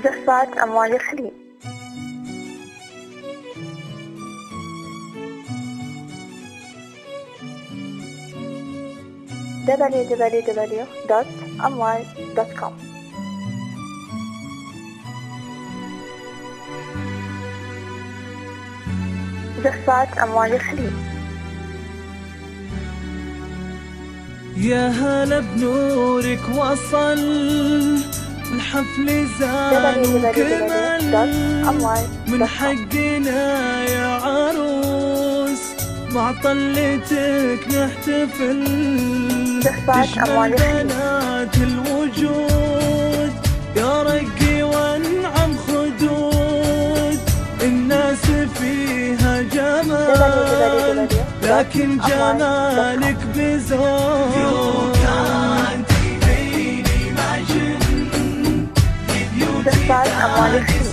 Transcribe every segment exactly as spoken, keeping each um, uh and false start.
جفات أموال الخليج. دبليو دبليو دبليو دوت أموال دوت كوم. جفات أموال الخليج. يا هلا بنورك وصل الحفل زان وكمل من حقنا يا عروس مع طلتك نحتفل تشمل بنات الوجود يا رقي وانعم خدود الناس فيها جمال لكن جمالك بزود جفات أموال الخليج.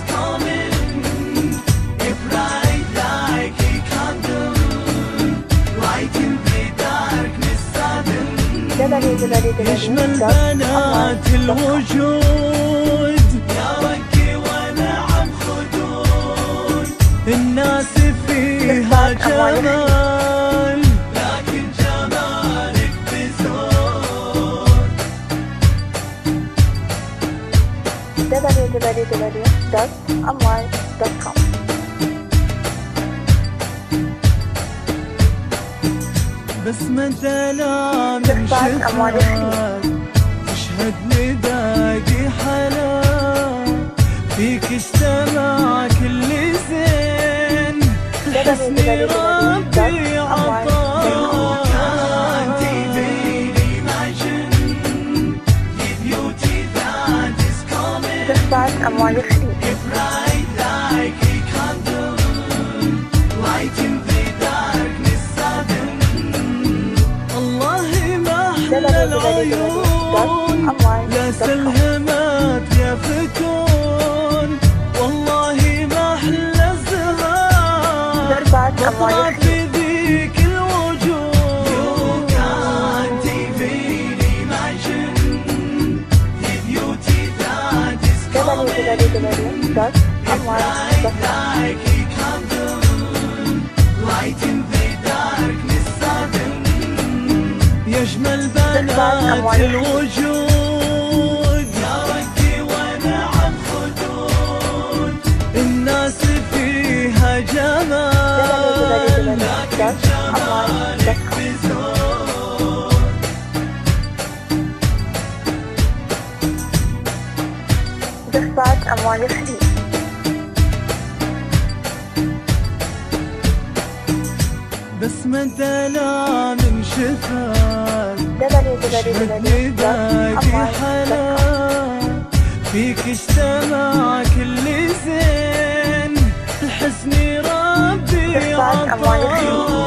يشمل بنات الوجود يا رقي ونعم خدود الناس فيها جمال لكن جمالك بزود. دبليو دبليو دبليو دوت أموال دوت كوم. بس مثلا من شفاك تشهد نداقي حلا فيك اجتمع كل زين حسني ربي عطاك جفات أموال الخليج. العيون لا سلهمات يا فتون والله ما أحلى الزهار بطلع في ذيك الوجوه. You can't even imagine the beauty that is coming. Bright like a candle, light in the darkness sudden. يشمل بنات الوجود يا رقي ونعم خدود الناس فيها جمال لكن جمالك بزود. جفات أموال الخليج. بس مثلا من شفاك تشهد نداقي حلا فيك اجتمع كل زين الحسن ربي عطاك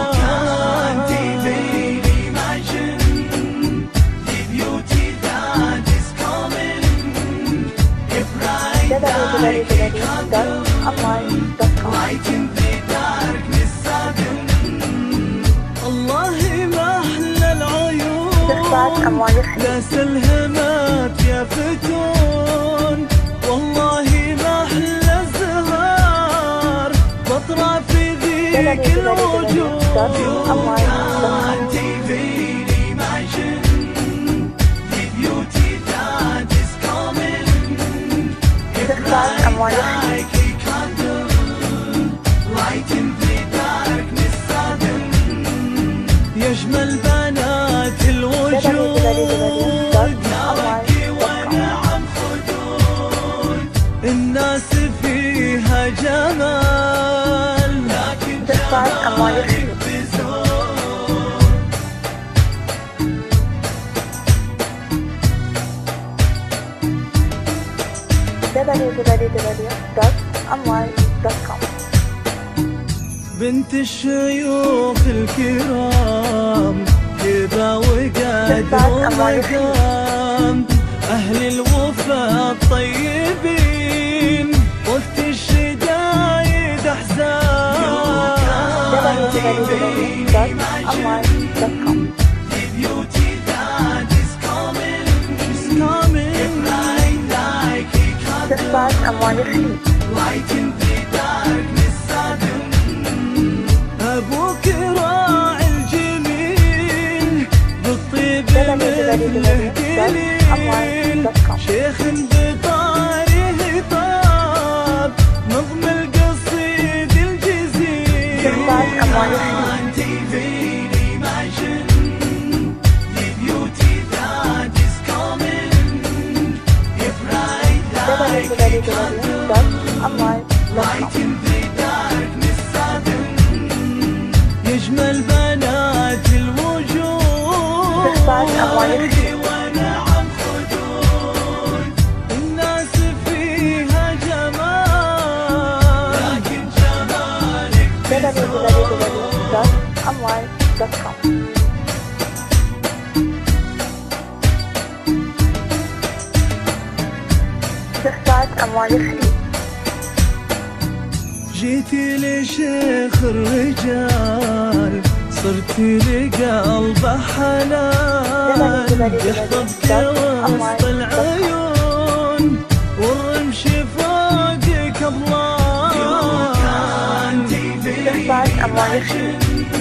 الله ما أحلى العيون لا سلهمات يا فتون والله ما أحلى الزهار بطرى في ذيك الوجوه. جفات أموال الخليج. يشمل بنات الوجود يا رقي ونعم خدود الناس فيها جمال لكن جمالك بزود. دبليو دبليو دبليو دوت أموال دوت كوم. بنت الشيوخ الكرام هبة وقدر ومقام أهل الوفا الطيبين وقت الشدايد أحزان. دبليو دبليو دبليو دوت أموال دوت كوم. جفات أموال خليل. أبوك راعي الجميل بالطيب مثله قليل، شيخ بطاره طاب نظم القصيد الجزيل. يجمل بنات الوجود ونعم خدود، الناس فيها جمال لكن جمالك أموال خليل. جيتي لشيخ الرجال صرتي لقلبه حلال، يخطبك وسط العيون والرمش فوقك أضلال. أموال خليل.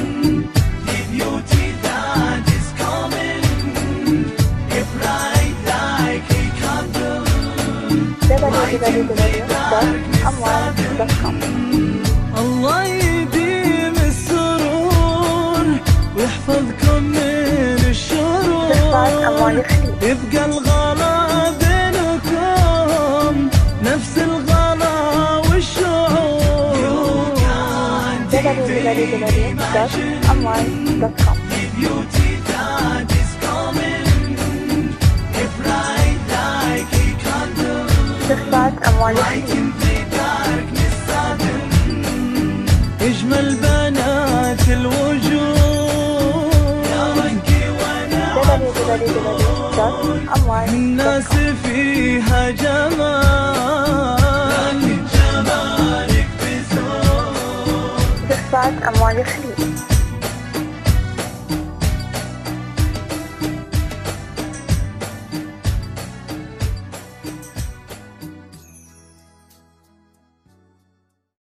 الله يديم السرور ويحفظكم من الشرور، يبقى الغلا بينكم نفس الغلا والشعور. أموال خليل. يجمل بنات الوجود الناس فيها جمال لكن جمالك بزود. أموال خليل.